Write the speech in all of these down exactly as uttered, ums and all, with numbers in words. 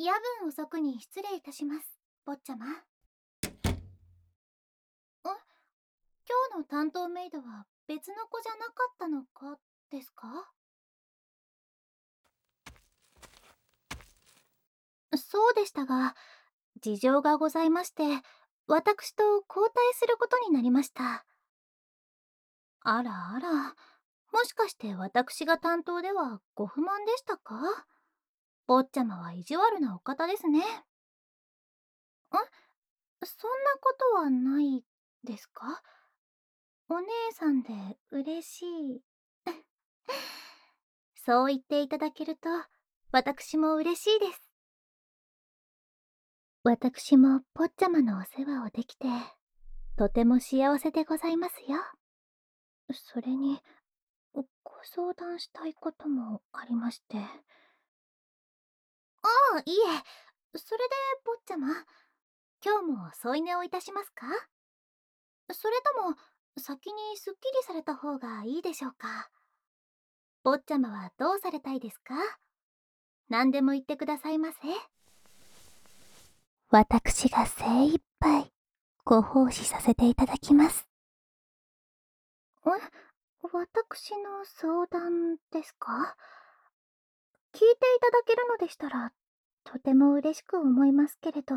夜分遅くに失礼いたします、坊ちゃま。え、今日の担当メイドは別の子じゃなかったのかですか？そうでしたが、事情がございまして、私と交代することになりました。あらあら、もしかして私が担当ではご不満でしたか？坊ちゃまは意地悪なお方ですね。ん、そんなことはないですか？お姉さんで嬉しい。そう言っていただけると、私も嬉しいです。私も坊ちゃまのお世話をできて、とても幸せでございますよ。それに、ご相談したいこともありまして。ああ、いえ、それで坊ちゃま、今日も添い寝をいたしますか？それとも、先にすっきりされた方がいいでしょうか？坊ちゃまはどうされたいですか？何でも言ってくださいませ。私が精一杯ご奉仕させていただきます。え、私の相談ですか？聞いていただけるのでしたら、とても嬉しく思いますけれど。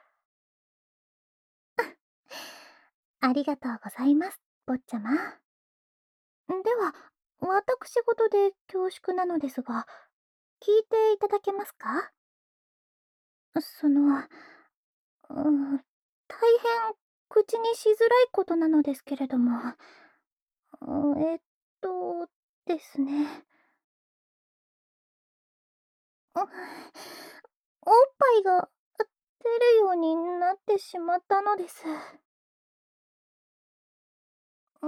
ありがとうございます、坊ちゃま。では、私事で恐縮なのですが、聞いていただけますか？その、うん、大変口にしづらいことなのですけれども、うん、えっとですね。あ、おっぱいが出るようになってしまったのです。うん、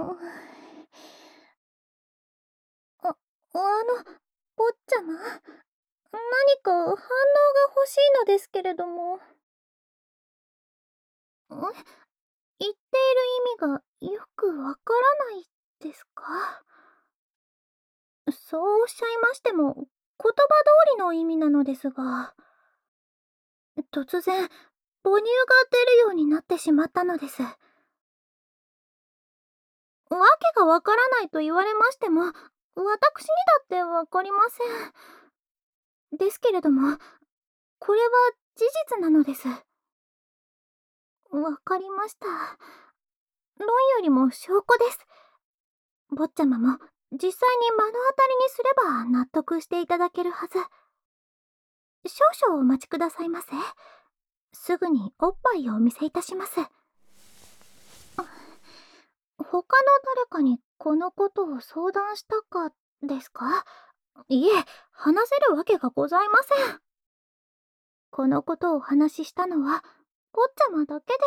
あ、あの、坊ちゃま、何か反応が欲しいのですけれども。え、言っている意味がよくわからないですか？そうおっしゃいましても、言葉通りの意味なのですが、突然、母乳が出るようになってしまったのです。わけがわからないと言われましても、私にだってわかりません。ですけれども、これは事実なのです。わかりました。論よりも証拠です。坊ちゃまも実際に目の当たりにすれば納得していただけるはず。少々お待ちくださいませ。すぐにおっぱいをお見せいたします。他の誰かにこのことを相談したかですか？いえ、話せるわけがございません。このことをお話ししたのは坊ちゃまだけです。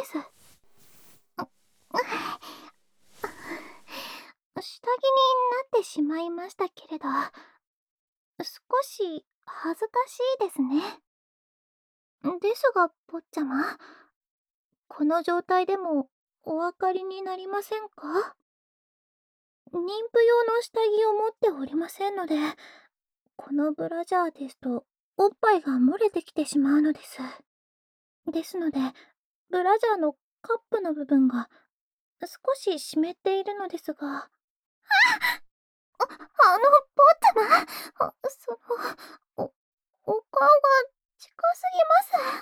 下着になってしまいましたけれど、少し恥ずかしいですね。ですが坊ちゃま、この状態でもお分かりになりませんか？妊婦用の下着を持っておりませんので、このブラジャーですとおっぱいが漏れてきてしまうのです。ですので、ブラジャーのカップの部分が少し湿っているのですが。あ、あの、坊ちゃま、あ、その、お、お顔が近すぎます。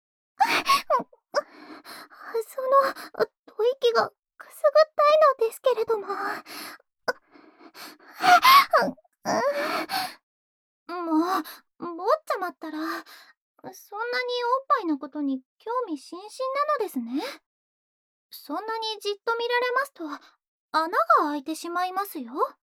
その、吐息がくすぐったいのですけれども。もう、坊ちゃまったら、そんなにおっぱいのことに興味津々なのですね。そんなにじっと見られますと、穴が開いてしまいますよ。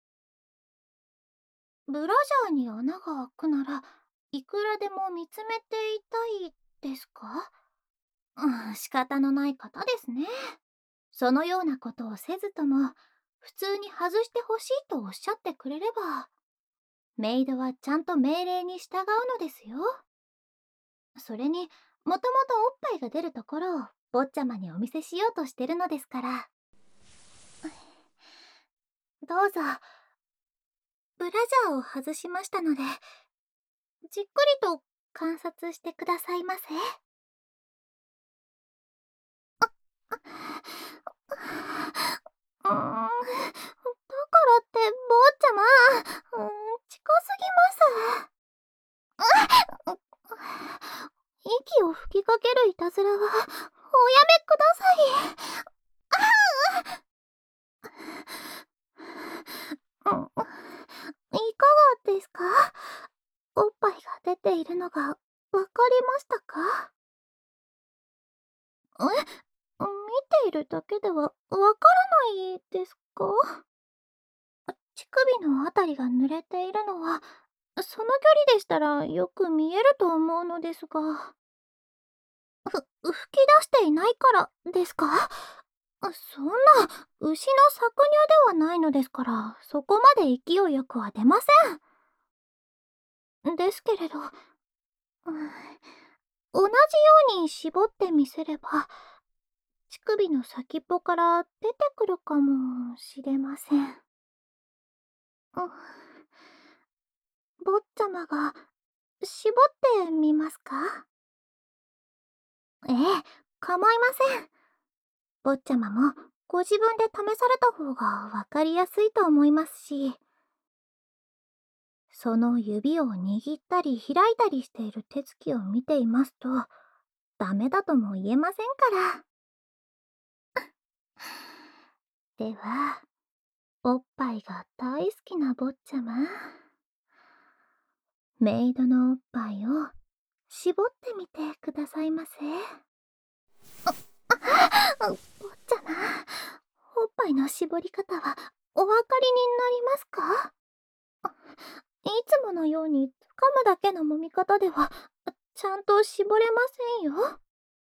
ブラジャーに穴が開くなら、いくらでも見つめていたいですか？うん、仕方のない方ですね。そのようなことをせずとも、普通に外してほしいとおっしゃってくれれば、メイドはちゃんと命令に従うのですよ。それに、もともとおっぱいが出るところを坊ちゃまにお見せしようとしてるのですから。どうぞ。ブラジャーを外しましたので、じっくりと観察してくださいませ。うーん、だからって坊ちゃま、うーん、近すぎます。息を吹きかけるいたずらはおやめください。うん、いかがですか？おっぱいが出ているのがわかりましたか？え、見ているだけではわからないですか？乳首のあたりが濡れているのは、その距離でしたらよく見えると思うのですが。ふ、吹き出していないからですか？そんな、牛の搾乳ではないのですから、そこまで勢いよくは出ません。ですけれど、うん、同じように絞ってみせれば、乳首の先っぽから出てくるかもしれません。うん、坊ちゃまが、絞ってみますか？ええ、構いません。坊ちゃまも、ご自分で試された方がわかりやすいと思いますし、その指を握ったり開いたりしている手つきを見ていますと、ダメだとも言えませんから。では、おっぱいが大好きな坊ちゃま、メイドのおっぱいを絞ってみてくださいませ。坊ちゃま、おっぱいの絞り方はお分かりになりますか？いつものように掴むだけの揉み方ではちゃんと絞れませんよ。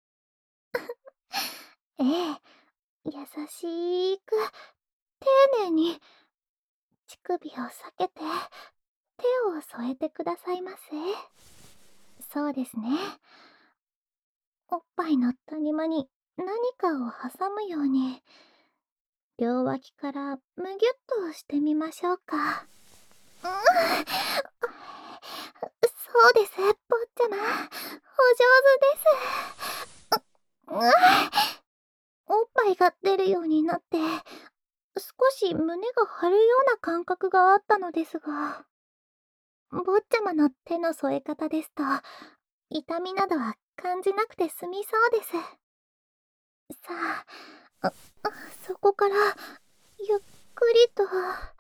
ええ、優しく丁寧に乳首を避けて手を添えてくださいませ。そうですね。おっぱいの谷間に何かを挟むように両脇からむぎゅっとしてみましょうか。うん、そうです、坊ちゃま。お上手です。う、うおっぱいが出るようになって、少し胸が張るような感覚があったのですが、坊ちゃまの手の添え方ですと、痛みなどは感じなくて済みそうです。さあ、あそこから、ゆっくりと、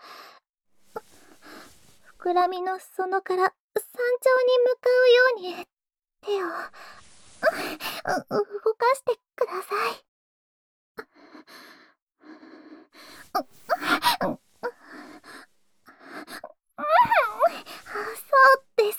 膨らみの裾野から山頂に向かうように手を動かしてください。そうです。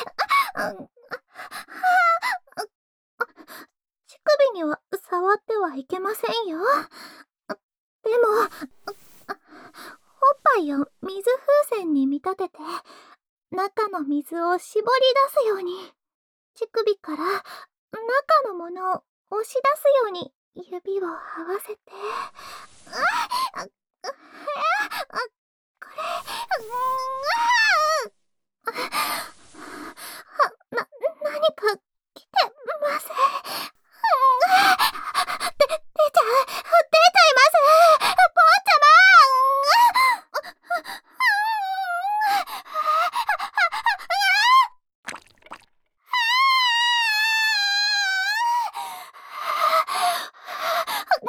乳首には触ってはいけませんよ。でも、おっぱいを水風船に見立てて、中の水を絞り出すように、乳首から中のものを押し出すように指を合わせて、あ、あ、あ、これ、うーん、な、何か来てます。で、出ちゃう、出ちゃいます。坊ちゃま、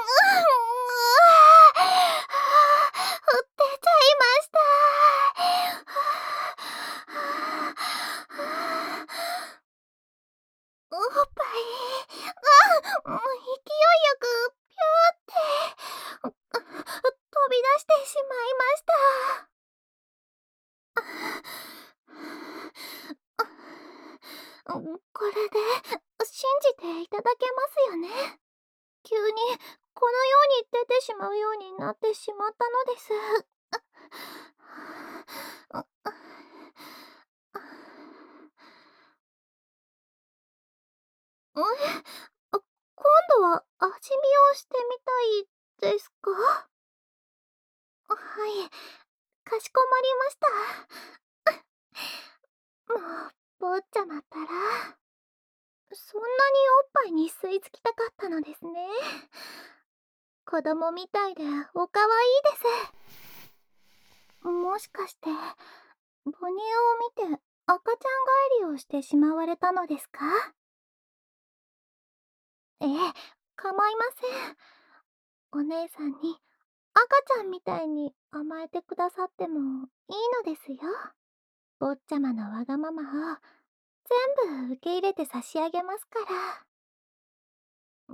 出ちゃいました。おっぱい、あ、勢いよくピューって飛び出してしまいました。これで信じていただけますよね？急にこのように出てしまうようになってしまったのです。え、今度は味見をしてみたいですか？はい、かしこまりました。もう坊ちゃまったら、そんなにおっぱいに吸い付きたかったのですね。子供みたいでおかわいいです。もしかして、母乳を見て赤ちゃん返りをしてしまわれたのですか？ええ、構いません。お姉さんに赤ちゃんみたいに甘えてくださってもいいのですよ。坊ちゃまのわがままを全部受け入れて差し上げますから。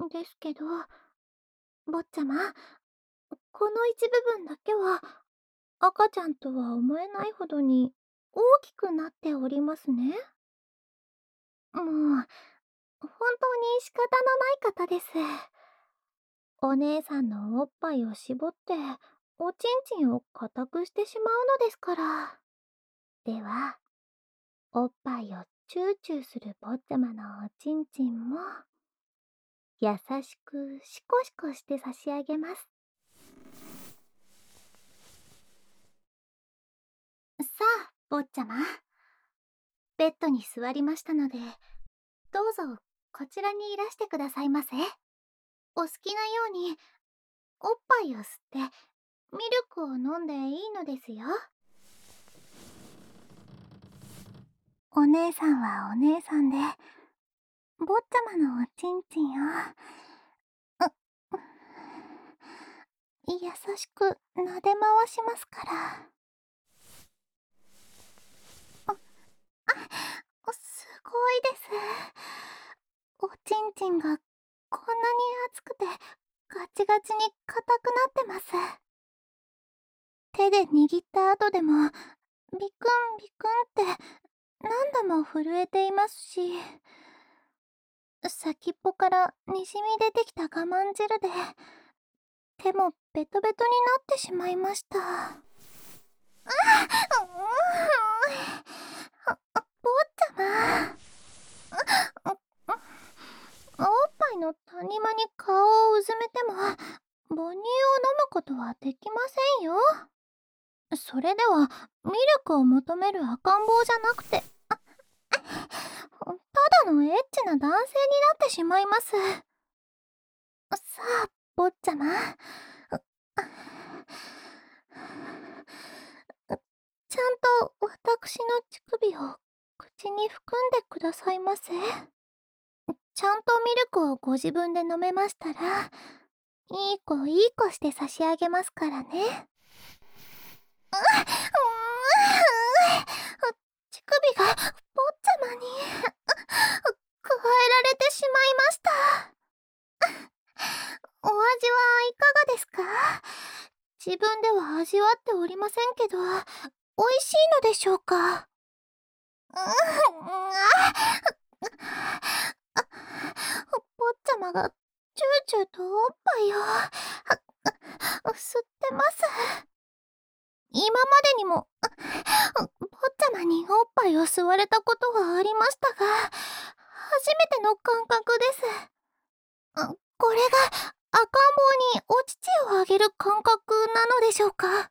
ですけど、坊ちゃま、この一部分だけは赤ちゃんとは思えないほどに大きくなっておりますね。もう、本当に仕方のない方です。お姉さんのおっぱいを絞って、おちんちんを固くしてしまうのですから。では、おっぱいをチューチューする坊ちゃまのおちんちんも、優しくシコシコして差し上げます。さあ、坊ちゃま。ベッドに座りましたので、どうぞこちらにいらしてくださいませ。お好きなようにおっぱいを吸ってミルクを飲んでいいのですよ。お姉さんはお姉さんで、坊ちゃまのおちんちんを優しく撫で回しますから。すごいです。おちんちんがこんなに熱くてガチガチに硬くなってます。手で握った後でもビクンビクンって何度も震えていますし、先っぽからにじみ出てきた我慢汁で手もベトベトになってしまいました。あ坊ちゃま、おっぱいの谷間に顔をうずめても母乳を飲むことはできませんよ。それではミルクを求める赤ん坊じゃなくて、ただのエッチな男性になってしまいます。さあ、坊ちゃま。ちゃんと私の乳首を口に含んでくださいませ。ちゃんとミルクをご自分で飲めましたら、いい子いい子して差し上げますからね。う乳首が坊ちゃまに加えられてしまいました。お味はいかがですか？自分では味わっておりませんけど、美味しいのでしょうか？坊ちゃまがチューチューとおっぱいを吸ってます。今までにも坊ちゃまにおっぱいを吸われたことはありましたが、初めての感覚です。これが赤ん坊にお乳をあげる感覚なのでしょうか？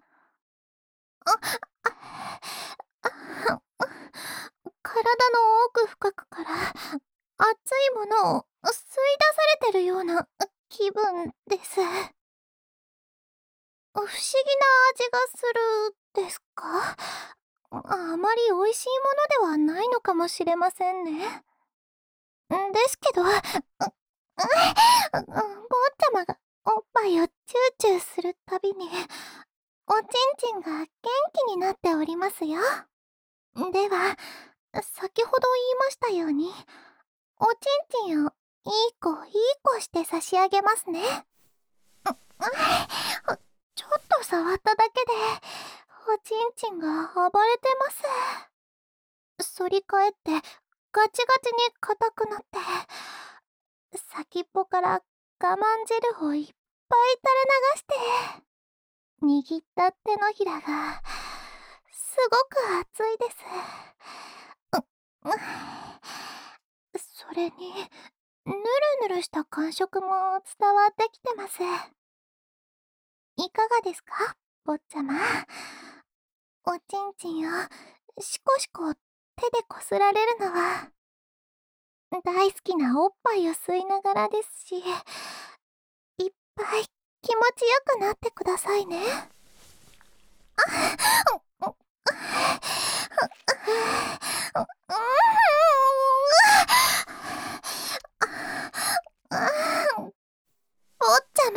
体の奥深くから熱いものを吸い出されてるような気分です。不思議な味がするですか？あまり美味しいものではないのかもしれませんね。ですけど、坊ちゃまがおっぱいをチューチューするたびに、おちんちんが元気になっておりますよ。では、先ほど言いましたように、おちんちんをいい子いい子して差し上げますね。ちょっと触っただけで、おちんちんが暴れてます。反り返ってガチガチに硬くなって、先っぽから我慢汁をいっぱい垂れ流して、握った手のひらがすごく熱いです。それにぬるぬるした感触も伝わってきてます。いかがですか、坊ちゃま。おちんちんをシコシコ手手でこすられるのは大好きなおっぱいを吸いながらですし、いっぱい気持ちよくなってくださいね。坊ちゃま、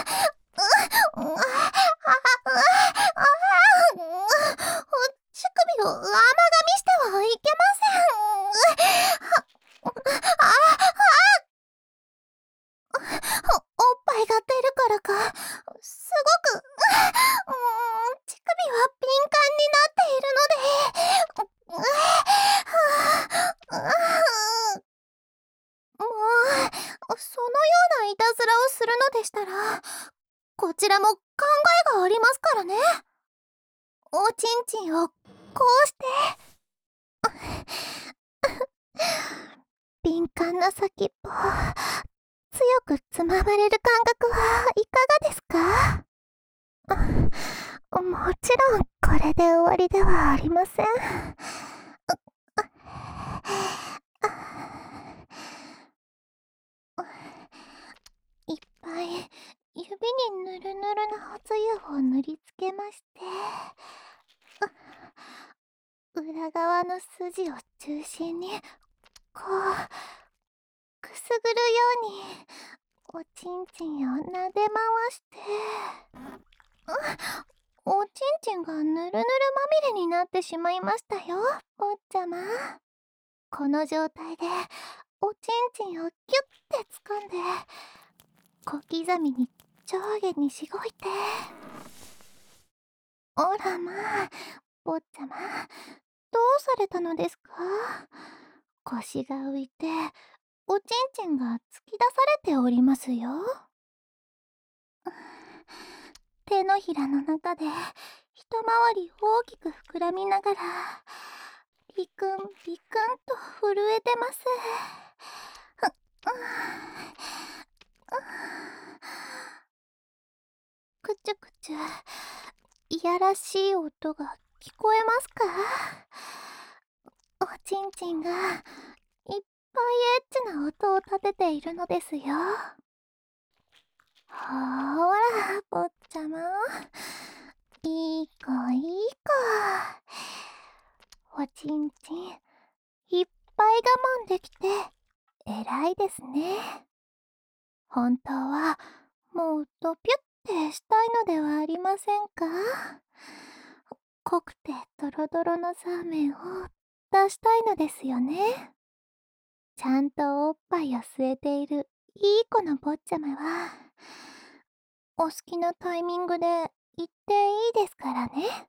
乳首を甘噛みしてはいけません。あおっぱいが出るからか、すごく、乳首は敏感になっているので、もう、そのようないたずらをするのでしたら、こちらも考えがありますからね。おちんちんをこうして敏感な先っぽ強くつままれる感覚はいかがですか？もちろんこれで終わりではありません。いっぱい指にぬるぬるなおつゆを塗りつけまして、裏側の筋を中心にこうくすぐるようにおちんちんを撫で回して、おちんちんがぬるぬるまみれになってしまいましたよ、坊ちゃま。この状態でおちんちんをキュッて掴んで小刻みに上下にしごいて、おらまあ、坊ちゃま、どうされたのですか？腰が浮いておちんちんが突き出されておりますよ。手のひらの中で一回り大きく膨らみながらビクンビクンと震えてます。くちゅくちゅいやらしい音が聞こえますか？おちんちんがいっぱいエッチな音を立てているのですよ。ほーら、坊ちゃま。いい子いい子。おちんちん、いっぱい我慢できて、偉いですね。本当は、もうドピュってしたいのではありませんか？濃くてドロドロのザーメンを出したいのですよね。ちゃんとおっぱいを吸えているいい子の坊ちゃまは、お好きなタイミングで言っていいですからね。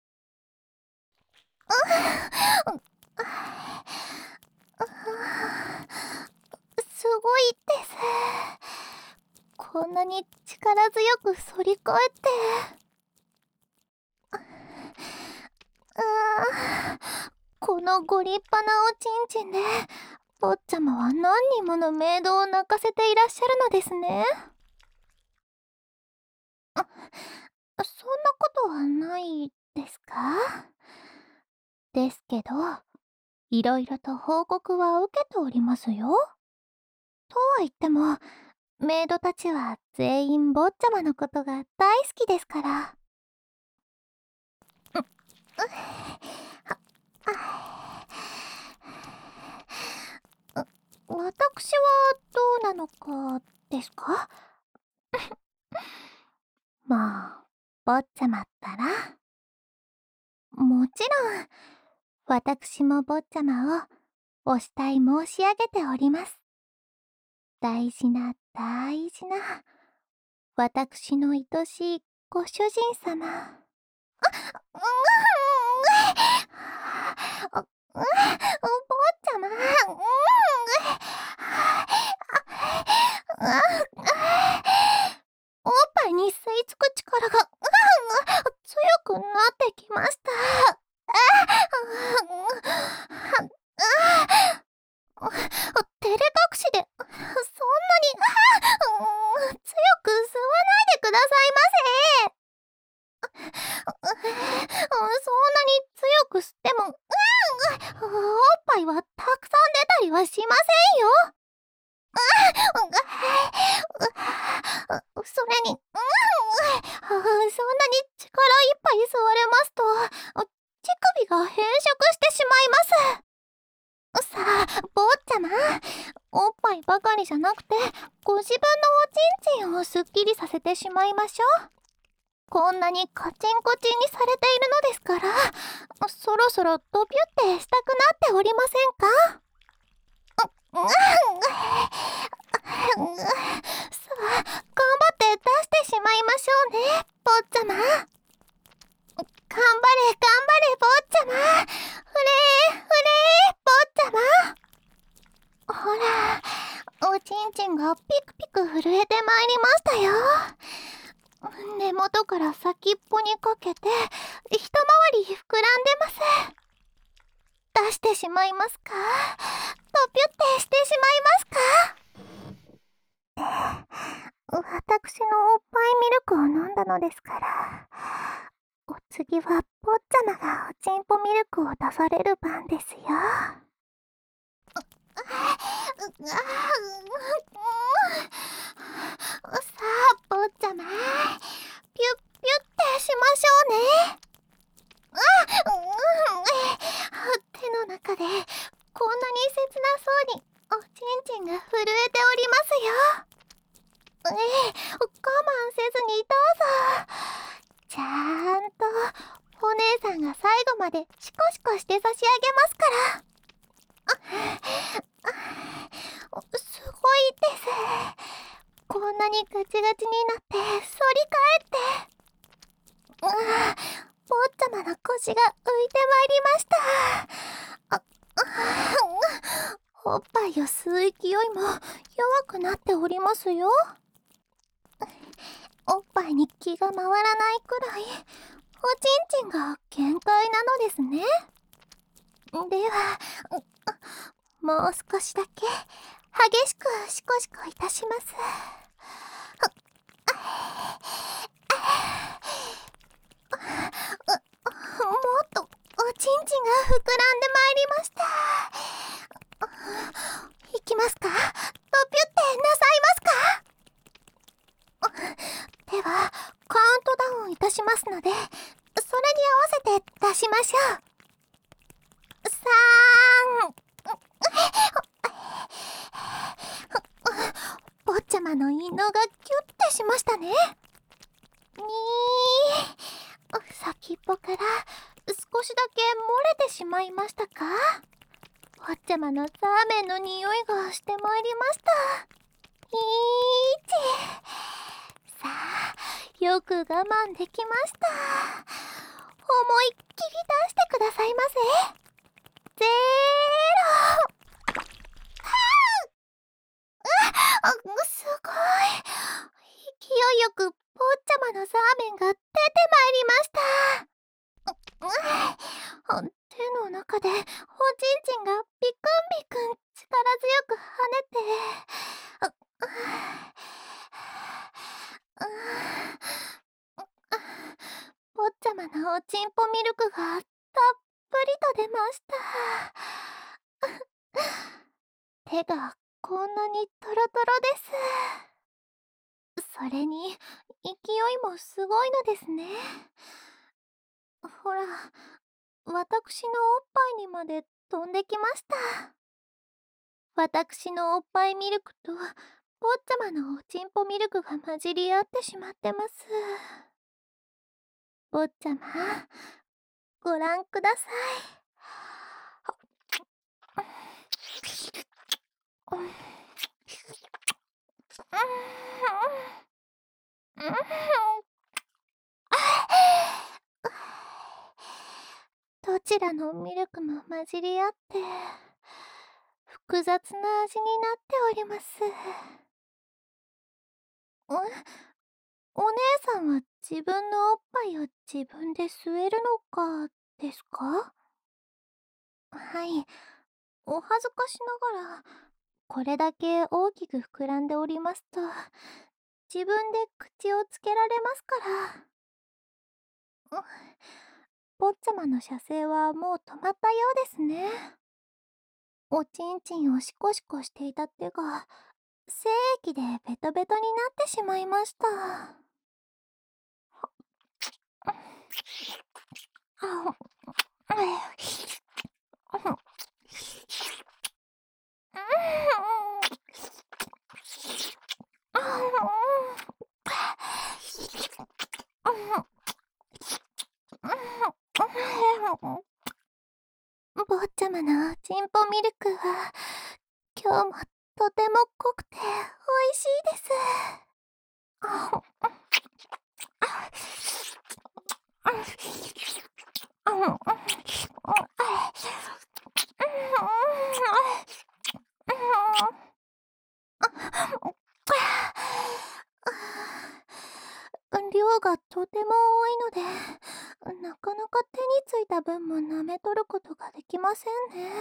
すごいです。こんなに力強く反り返って。あー、このご立派なおちんちんで、坊ちゃまは何人ものメイドを泣かせていらっしゃるのですね。そんなことはないですか？ですけど、いろいろと報告は受けておりますよ。とは言っても、メイドたちは全員坊ちゃまのことが大好きですから。私はどうなのかですか？まあ、坊ちゃまったら。もちろん、私も坊ちゃまをお慕い申し上げております。大事な大事な、私の愛しいご主人様。あ、うーん、坊ちゃま、うーん、おっぱいに吸い付く力が、強くなってきました。照れ隠しで、そんなに、強く吸わないでくださいませ。そんなに強く吸っても、 ぱいはたくさん出たりはしませんよ。ううそれに、うん、そんなに力いっぱい吸われますと、乳首が変色してしまいます。さあ、坊ちゃま、おっぱいばかりじゃなくて、ご自分のおちんちんをすっきりさせてしまいましょう。こんなにカチンコチンにされているのですから、そろそろドピュってしたくなっておりませんか？うんうんうん、さあ、頑張って出してしまいましょうね、坊ちゃま。頑張れ、頑張れ、坊ちゃま。フレー、フレー、坊ちゃま。ほら、おちんちんがピクピク震えてまいりましたよ。根元から先っぽにかけて一回り膨らんでます。出してしまいますか？ドピュってしてしまいますか？私のおっぱいミルクを飲んだのですから、お次は坊ちゃまがおちんぽミルクを出される番ですよ。さあ、坊ちゃま、ピュッピュってしましょうね。手の中でこんなに切なそうにおちんちんが震えておりますよ。ええ、我慢せずにどうぞ。ちゃんとお姉さんが最後までシコシコして差し上げますから。すごいです。こんなにガチガチになって反り返って、うわ、坊ちゃまの腰が浮いてまいりました。あおっぱいを吸う勢いも弱くなっておりますよ。おっぱいに気が回らないくらいおちんちんが限界なのですね。では、もう少しだけ激しくシコシコいたします。もっとおちんちんが膨らんでまいりました。いきますか？ドピュってなさいますか？ではカウントダウンいたしますので、それに合わせて出しましょう。さん、坊ちゃまの陰嚢がキュッてしましたね。にー、先っぽから少しだけ漏れてしまいましたか？坊ちゃまのザーメンの匂いがしてまいりました。いーち、さあ、よく我慢できました。思いっきり出してくださいませ。ゼーロ。あ、すごい。勢いよく坊ちゃまのザーメンが出てまいりました。うう手の中でおちんちんがビクンビクン力強く跳ねて、う坊ちゃまのおちんぽミルクがたっぷりと出ました。手がこんなにトロトロです。それに勢いもすごいのですね。ほら、私のおっぱいにまで飛んできました。私のおっぱいミルクと坊ちゃまのおちんぽミルクが混じり合ってしまってます。坊ちゃま、ご覧ください。どちらのミルクも混じり合って複雑な味になっております。おお姉さんは自分のおっぱいを自分で吸えるのかですか？はい、お恥ずかしながらこれだけ大きく膨らんでおりますと自分で口をつけられますから。う坊ちゃまの射精はもう止まったようですね。 おちんちんをシコシコしていた手が精液でベトベトになってしまいました。坊ちゃまのチンポミルクは今日もとても濃くて美味しいです。量がとても多いので、なかなか手についた分も舐めとることができませんね。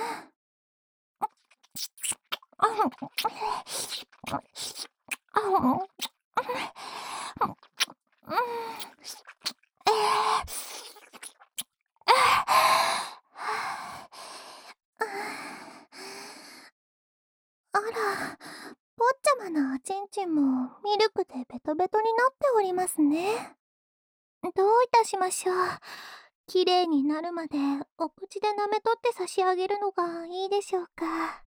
あら、坊ちゃまのおちんちんもミルクでベトベトになっておりますね。どういたしましょう。きれいになるまでお口で舐めとって差し上げるのがいいでしょうか。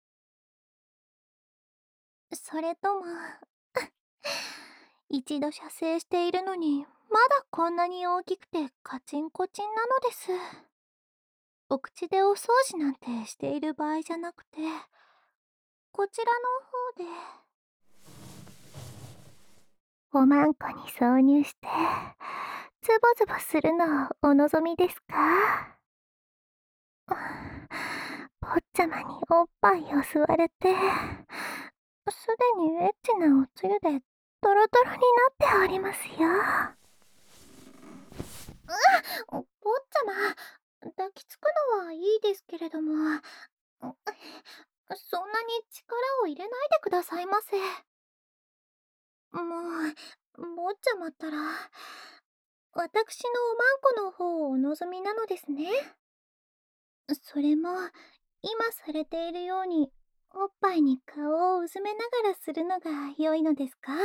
それとも一度射精しているのにまだこんなに大きくてカチンコチンなのです。お口でお掃除なんてしている場合じゃなくて、こちらの方でおまんこに挿入してズボズボするのをお望みですか？坊ちゃまにおっぱいを吸われて、すでにエッチなおつゆでトロトロになっておりますよ。坊ちゃま、抱きつくのはいいですけれども、そんなに力を入れないでくださいませ。もう、坊ちゃまったら、私のおまんこの方をお望みなのですね。それも、今されているように、おっぱいに顔をうずめながらするのが良いのですか？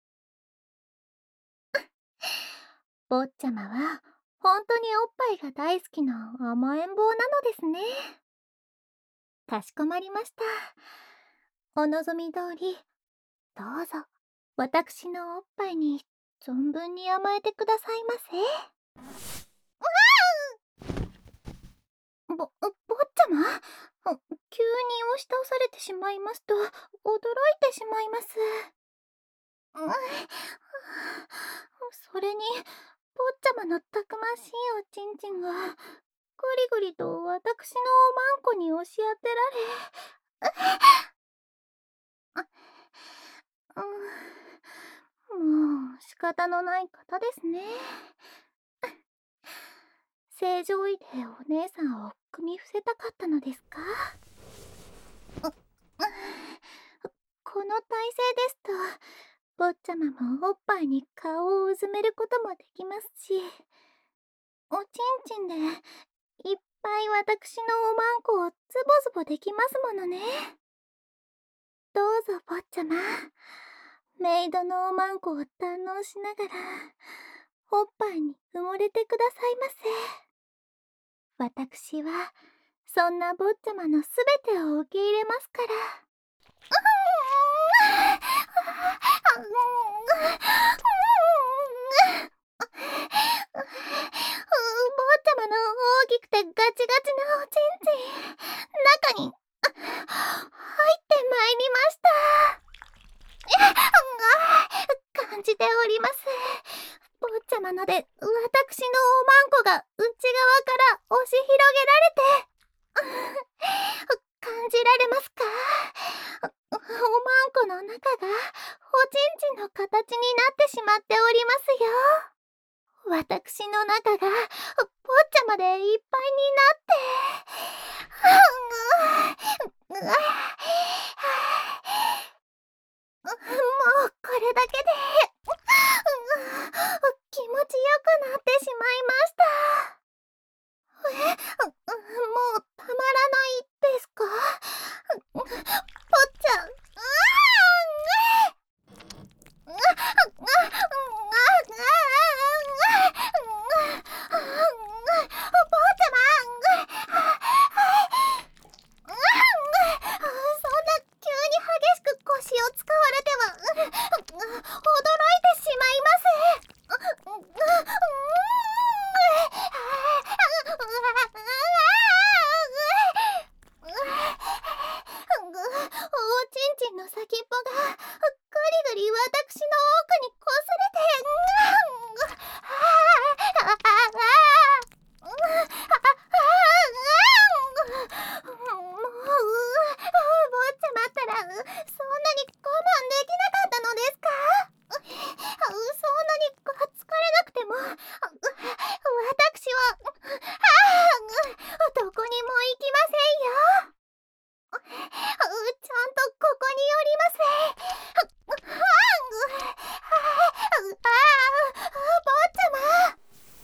坊ちゃまは、本当におっぱいが大好きな甘えん坊なのですね。かしこまりました。お望み通り、どうぞ、私のおっぱいに存分に甘えてくださいませ。ぼ、坊ちゃま、急に押し倒されてしまいますと、驚いてしまいます。それに、坊ちゃまのたくましいおちんちんが、ぐりぐりと私のおまんこに押し当てられ、うん、もう仕方のない方ですね。正常位でお姉さんを組み伏せたかったのですか？この体勢ですと、坊ちゃまもおっぱいに顔をうずめることもできますし、おちんちんでいっぱい私のおまんこをズボズボできますものね。どうぞ坊ちゃま、メイドのおまんこを堪能しながら、おっぱいに埋もれてくださいませ。私は、そんな坊ちゃまのすべてを受け入れますから。坊ちゃまの大きくてガチガチなおちんちん、中に入ってまいりました。感じております。坊ちゃまので私のおまんこが内側から押し広げられて感じられますか？おまんこの中がおちんちんの形になってしまっておりますよ。私の中が坊ちゃまでいっぱいになってもうこれだけで気持ちよくなってしまいました。え、もうたまらないですか？ も行きませんよ。ちゃんとここにおります。ああ、坊ちゃま。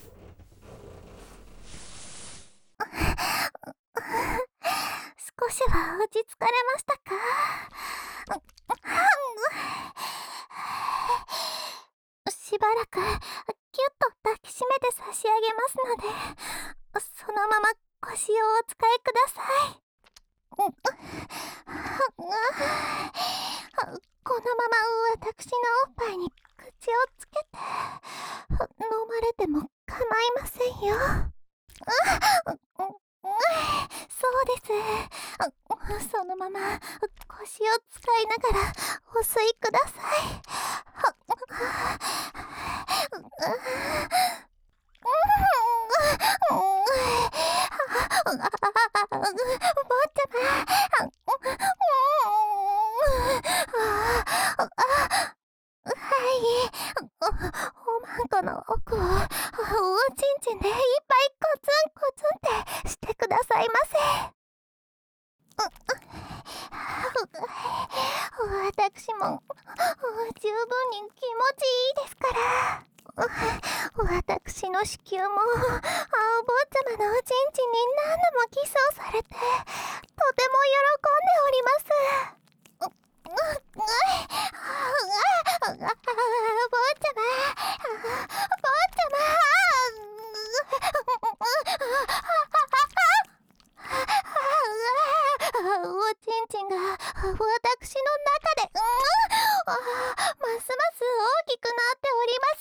少しは落ち着かれましたか？しばらくキュッと抱きしめて差し上げますので、そのまま腰をお使いください。このまま私のおっぱいに口をつけて飲まれても構いませんよ。そうです。そのまま腰を使いながらお吸いください。坊ちゃま。はい。おまんこの奥をおちんちんでいっぱいコツンコツンってしてくださいませ。私も十分に気持ちいいですから。私の子宮もお坊ちゃまのおちんちんに何度もキスをされてとても喜んでおります。坊ちゃま、坊ちゃま。おちんちんが私の中でますます大きくなっております。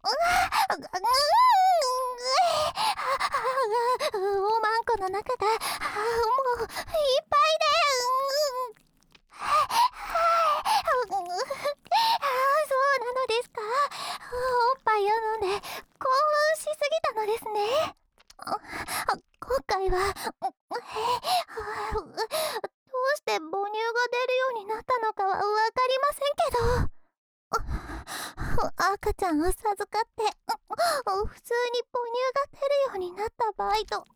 おまんこの中がもういっぱいで、そうなのですか？おっぱいを飲んで興奮しすぎたのですね。今回はどうして母乳が出るようになったのかはわかりませんけど、赤ちゃんを授かって普通に母乳が出るようになった場合とどう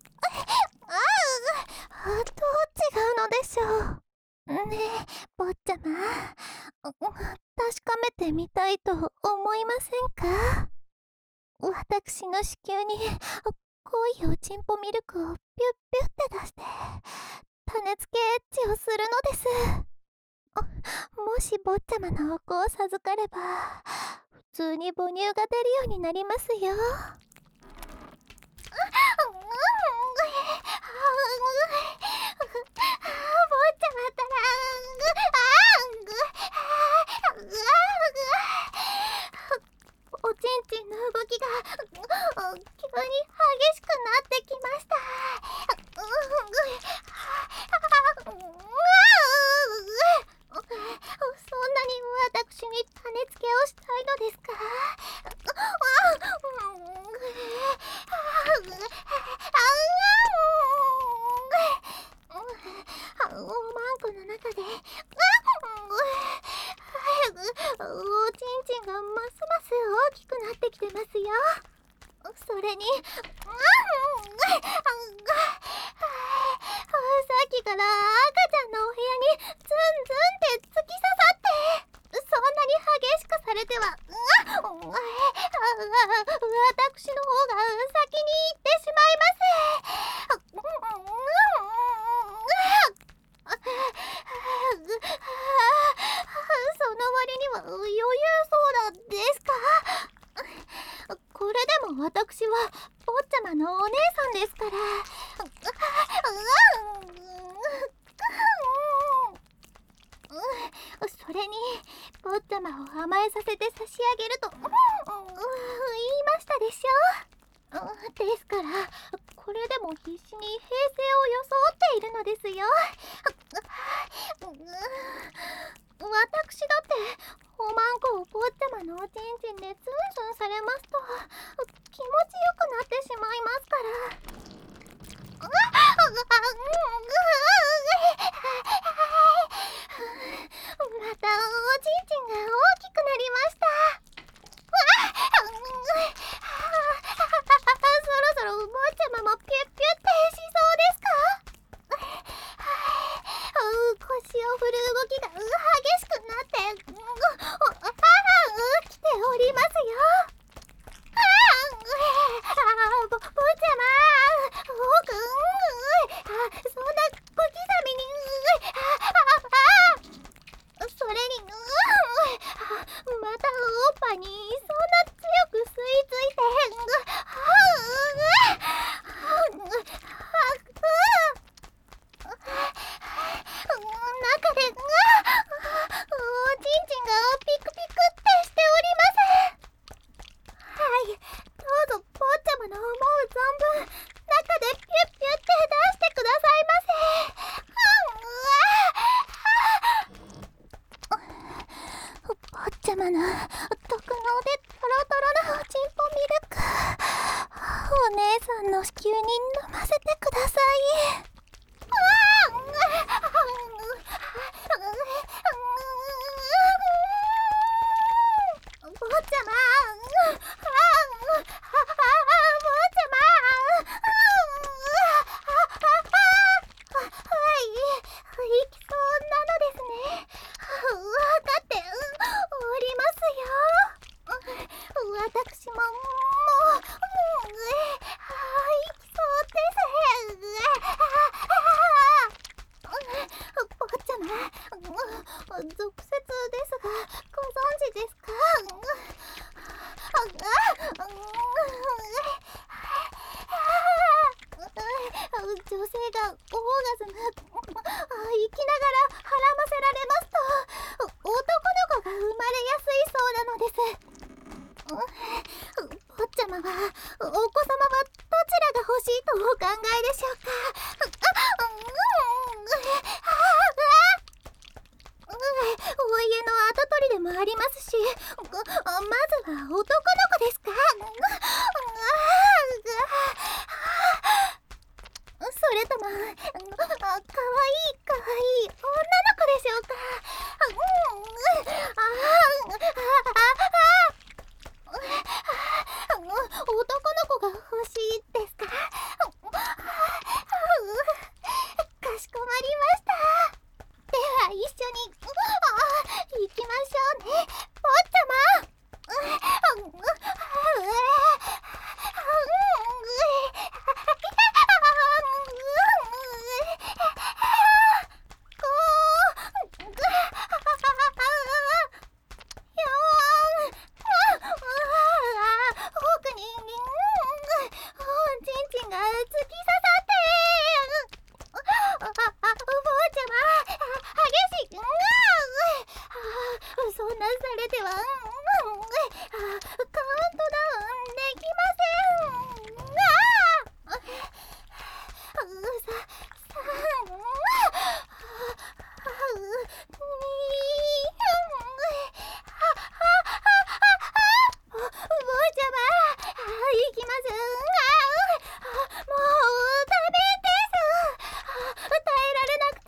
違うのでしょうねえ、坊ちゃま。確かめてみたいと思いませんか？私の子宮に濃いおちんぽミルクをピュッピュッて出して種付けエッチをするのです。もし坊ちゃまのお子を授かれば普通に母乳が出るようになりますよ。坊ちゃまったらおちんちんの動きが急に激しくなってきました。そんなに私に種付けをしたいのですか？おまんこの中でおちんちんがますます大きくなってきてますよ。それにさっきから赤ちゃんのお部屋にズンズンって突き刺さってそんなに激しくされては私の方が先に行ってしまいます。その割には余裕そうなんですか？これでも私は坊ちゃまのお姉さんですから。それに坊ちゃまを甘えさせて差し上げると言いましたでしょ。ですからこれでも必死に平静を装っているのですよ。私だっておまんこを坊ちゃまのおちんちんでズンズンされますと気持ちよくなってしまいますから。またおちんちんが大きくなりました。そろそろ坊ちゃまもピュッピュッてしそうですか？ 性がオーガズムあ生きながらはらませられますと男の子が生まれやすいそうなのです。坊ちゃまはお子様はどちらが欲しいとお考えでしょうか。お家の跡取りでもありますし、まずは男の子ですか。それともかわいいかわいい女の子でしょうか。男の子が欲しいですか。かしこまりました。では一緒に行きましょうね、坊ちゃま。奥にちんちんが突き刺さって坊ちゃま激しい。そんなされてはカウントダウンできません。さ、さん、に、坊ちゃま行きます。もうダメです。耐えられなくて。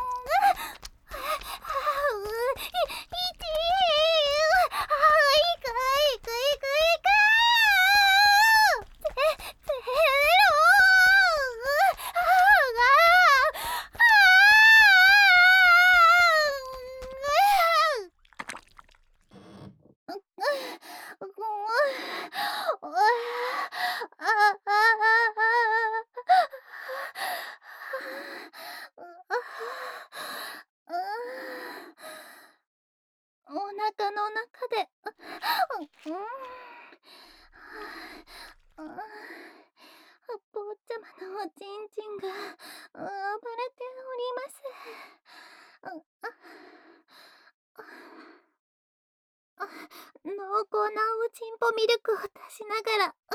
いち、いくいくいくいくゼゼロ。お腹の中で坊ちゃまのおちんちんが暴れております。濃厚なおちんぽミルクを出しながら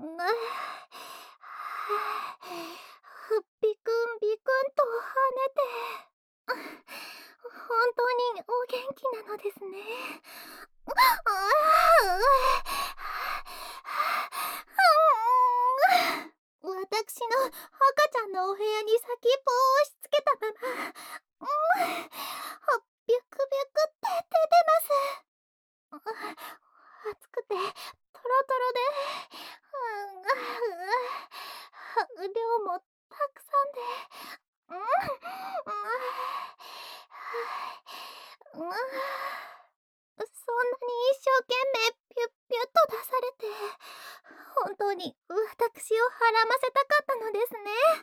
ビクンビクンと跳ねて、本当にお元気なのですね。私の赤ちゃんのお部屋に先っぽを押し付けたままビュクビュクって出てます。熱くてトロトロで量もたくさんでそんなに一生懸命ピュッピュッと出されて本当に私をはらませたかったのですね。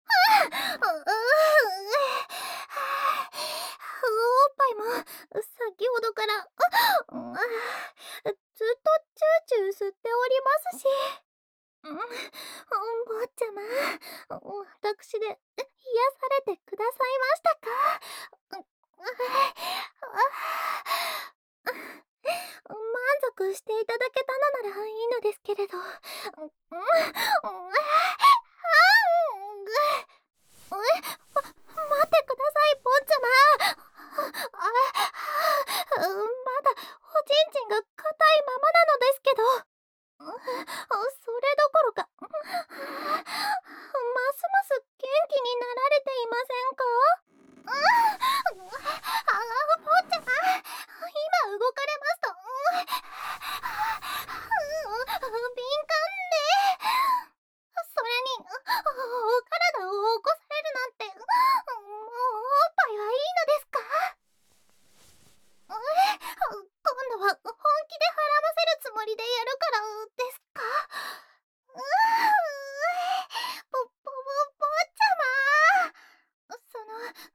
おっぱいも先ほどからずっとチューチュー吸っておりますし、坊ちゃま私で癒されてくださいましたか。満足していただけたのならいいのですけれど。え、待ってください、坊ちゃま。まだおちんちんが硬いままなのですけど。それどころかますます元気になられていませんか。坊ちゃま今動かれますと敏感で、それにお体を起こされるなんて、もうおっぱいはいいのですか。今度は本気ではらませるつもりでやるからですか。ぼぼぼ坊ちゃま、その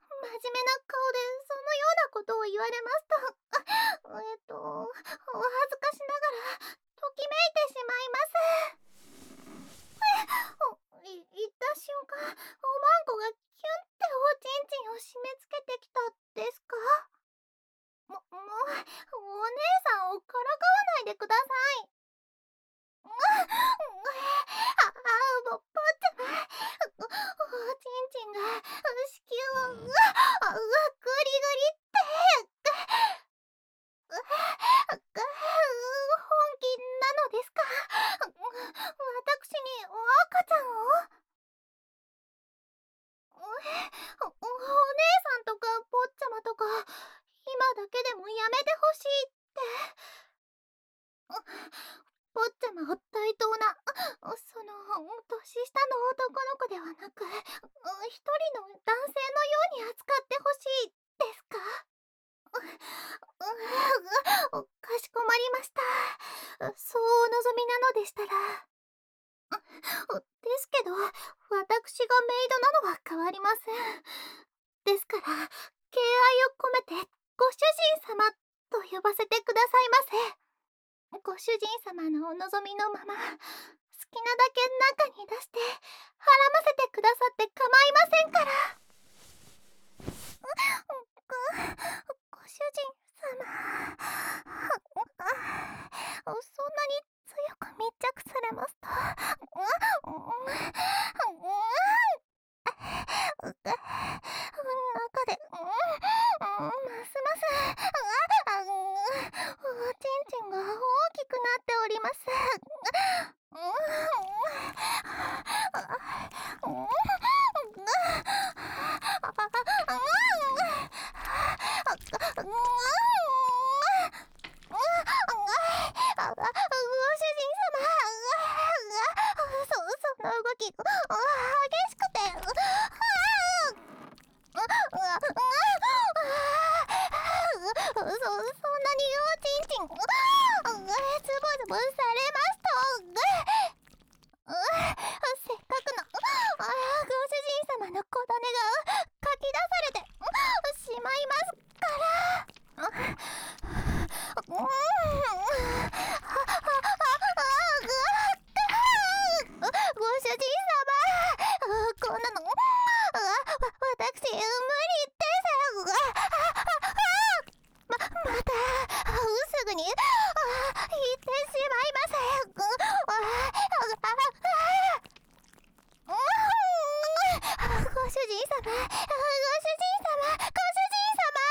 お、お姉さんとか坊ちゃまとか今だけでもやめてほしいって。坊ちゃまを対等な、その年下の男の子ではなく一人の男性のように扱ってほしいですか？う、う、かしこまりました。そうお望みなのでしたら。ですけど、私がメイドなのは変わりません。ですから、敬愛を込めてご主人様と呼ばせてくださいませ。ご主人様のお望みのまま、好きなだけ中に出してはらませてくださって構いませんから。ご主人様、そんなに強く密着されますと、中でますますおちんちんが大きくなっております。ご主人様、そ、その動き激しくて、そ、そんなにおちんちんズボズボされますと、せっかくのご主人様の小種がかき出されてしまいますから。ご主人様、こんなの私無理です。ま、またすぐに言ってしまいます。ご主人様、ご主人様、ご主人様。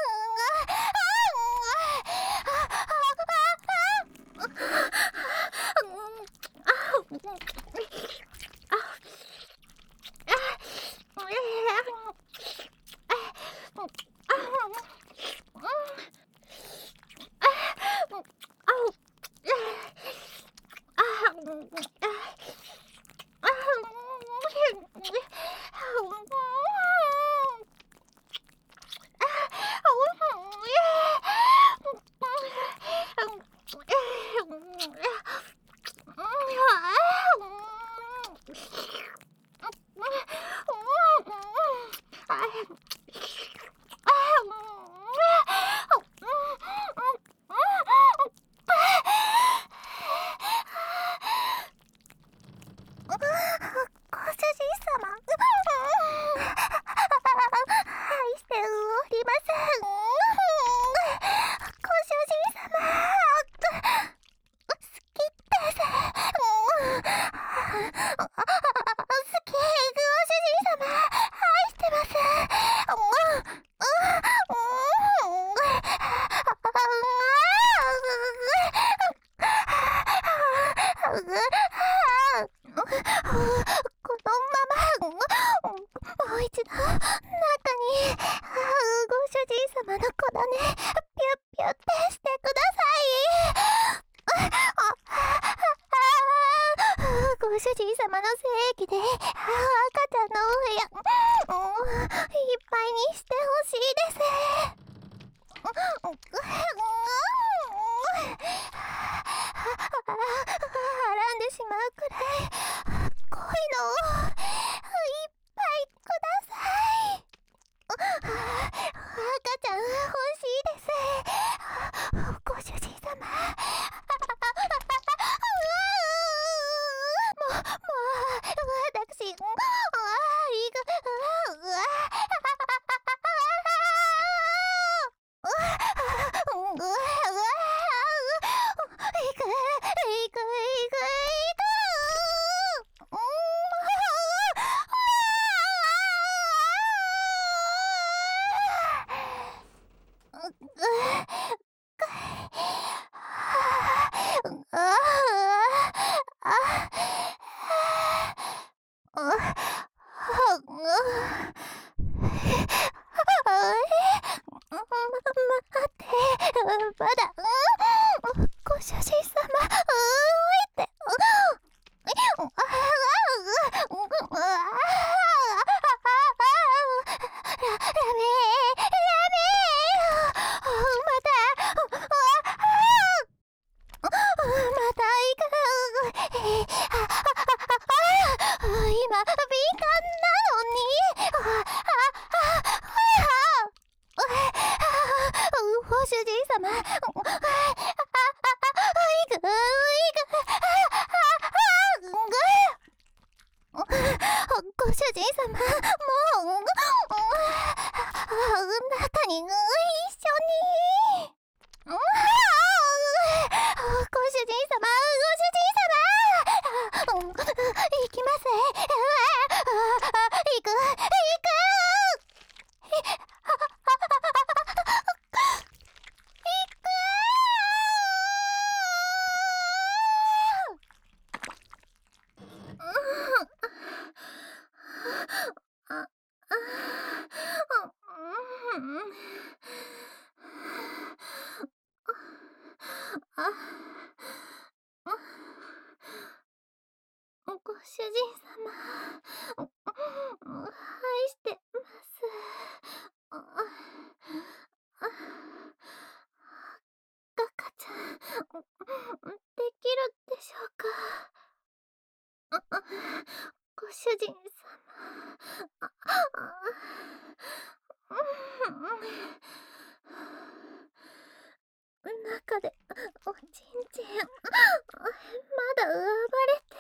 ご主人様の精液で赤ちゃんのお部屋いっぱいにしてほしいです。はらんでしまうくらい濃いのをいっぱいください。赤ちゃん欲しいです。ご主人様。もう、もう、私、ああ、いいか、うわ、うわ、うわ、いく、いく、いく、いく、うん、う、う、 主人様。ああ中でおちんちんまだ暴れて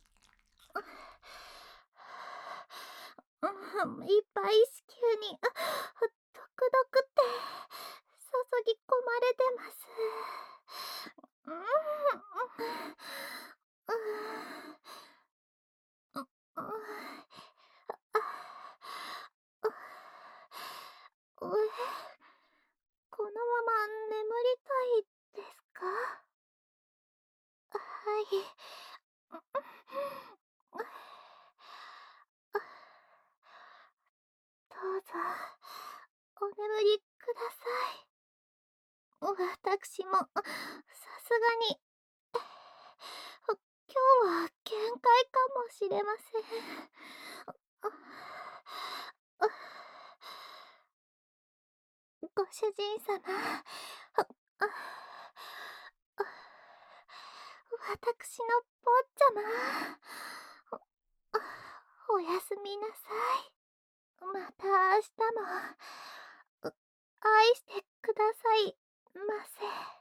いっぱい子宮にドクドクって注ぎ込まれてます。うんうんうえ、このまま眠りたいですか？はい。どうぞ、お眠りください。私も、さすがに、今日は限界かもしれません。ご主人様、私の坊ちゃま、おやすみなさい。また明日も愛してくださいませ。